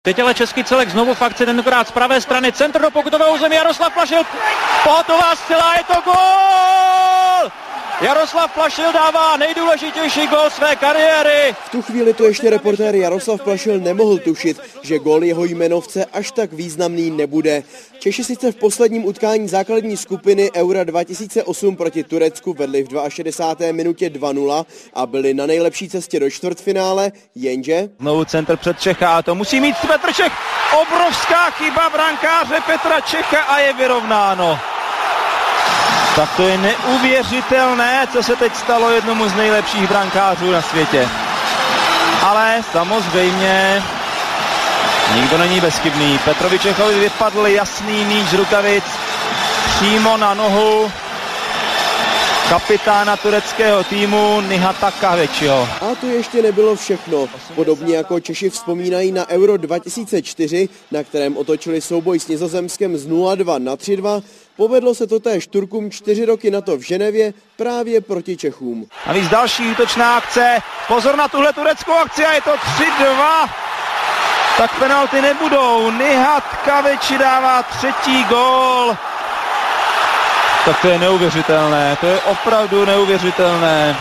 Teď ale český celek znovu v akci, tentokrát z pravé strany, centr do pokutového území, Jaroslav Plašil, pohotová střela, je to gól! Jaroslav Plašil dává nejdůležitější gól své kariéry. V tu chvíli to ještě reportér Jaroslav Plašil nemohl tušit, že gól jeho jmenovce až tak významný nebude. Češi sice v posledním utkání základní skupiny Eura 2008 proti Turecku vedli v 62. minutě 2-0 a byli na nejlepší cestě do čtvrtfinále, jenže... Znovu centr před Čecha a to musí mít Petr Čech. Obrovská chyba brankáře Petra Čecha a je vyrovnáno. Tak to je neuvěřitelné, co se teď stalo jednomu z nejlepších brankářů na světě. Ale samozřejmě nikdo není bezchybný. Petrovi Čechovi vypadl jasný míč z rukavic přímo na nohu kapitána tureckého týmu Nihata Kahveciho. A to ještě nebylo všechno. Podobně jako Češi vzpomínají na Euro 2004, na kterém otočili souboj s Nizozemskem z 0-2 na 3-2, povedlo se to též Turkům 4 roky na to v Ženevě právě proti Čechům. A víc další útočná akce. Pozor na tuhle tureckou akci a je to 3-2. Tak penalty nebudou. Nihat Kahveci dává třetí gól. Tak to je neuvěřitelné, to je opravdu neuvěřitelné.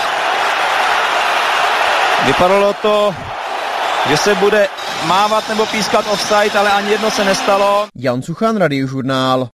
Vypadalo to, že se bude mávat nebo pískat offside, ale ani jedno se nestalo. Jan Suchan, Radiožurnál.